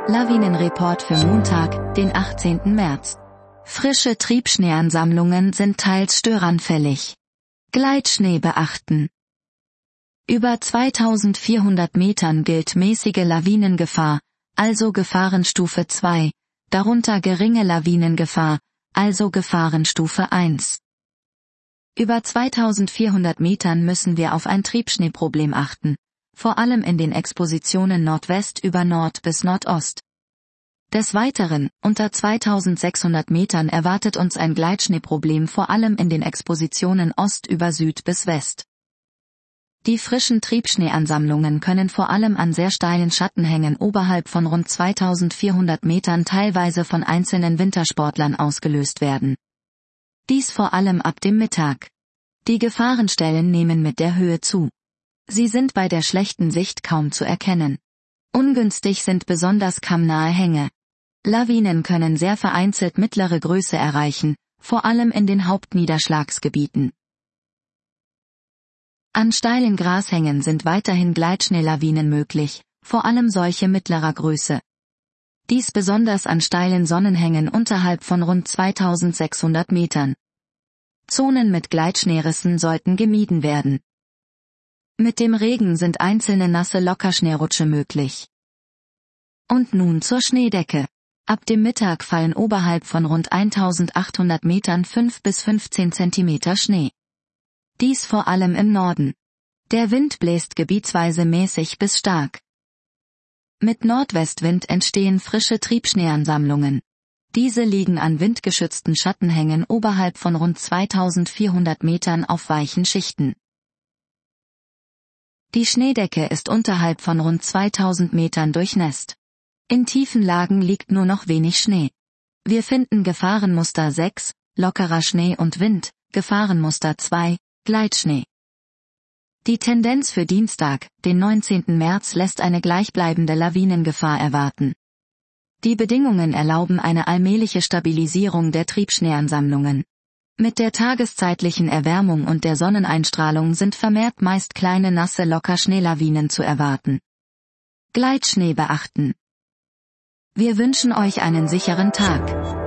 Lawinenreport für Montag, den 18. März. Frische Triebschneeansammlungen sind teils störanfällig. Gleitschnee beachten. Über 2400 Metern gilt mäßige Lawinengefahr, also Gefahrenstufe 2, darunter geringe Lawinengefahr, also Gefahrenstufe 1. Über 2400 Metern müssen wir auf ein Triebschneeproblem achten, vor allem in den Expositionen Nordwest über Nord bis Nordost. Des Weiteren, unter 2600 Metern erwartet uns ein Gleitschneeproblem vor allem in den Expositionen Ost über Süd bis West. Die frischen Triebschneeansammlungen können vor allem an sehr steilen Schattenhängen oberhalb von rund 2400 Metern teilweise von einzelnen Wintersportlern ausgelöst werden. Dies vor allem ab dem Mittag. Die Gefahrenstellen nehmen mit der Höhe zu. Sie sind bei der schlechten Sicht kaum zu erkennen. Ungünstig sind besonders kammnahe Hänge. Lawinen können sehr vereinzelt mittlere Größe erreichen, vor allem in den Hauptniederschlagsgebieten. An steilen Grashängen sind weiterhin Gleitschneelawinen möglich, vor allem solche mittlerer Größe. Dies besonders an steilen Sonnenhängen unterhalb von rund 2600 Metern. Zonen mit Gleitschneerissen sollten gemieden werden. Mit dem Regen sind einzelne nasse Lockerschneerutsche möglich. Und nun zur Schneedecke. Ab dem Mittag fallen oberhalb von rund 1800 Metern 5 bis 15 Zentimeter Schnee. Dies vor allem im Norden. Der Wind bläst gebietsweise mäßig bis stark. Mit Nordwestwind entstehen frische Triebschneeansammlungen. Diese liegen an windgeschützten Schattenhängen oberhalb von rund 2400 Metern auf weichen Schichten. Die Schneedecke ist unterhalb von rund 2000 Metern durchnässt. In tiefen Lagen liegt nur noch wenig Schnee. Wir finden Gefahrenmuster 6, lockerer Schnee und Wind, Gefahrenmuster 2, Gleitschnee. Die Tendenz für Dienstag, den 19. März lässt eine gleichbleibende Lawinengefahr erwarten. Die Bedingungen erlauben eine allmähliche Stabilisierung der Triebschneeansammlungen. Mit der tageszeitlichen Erwärmung und der Sonneneinstrahlung sind vermehrt meist kleine nasse Lockerschneelawinen zu erwarten. Gleitschnee beachten. Wir wünschen euch einen sicheren Tag.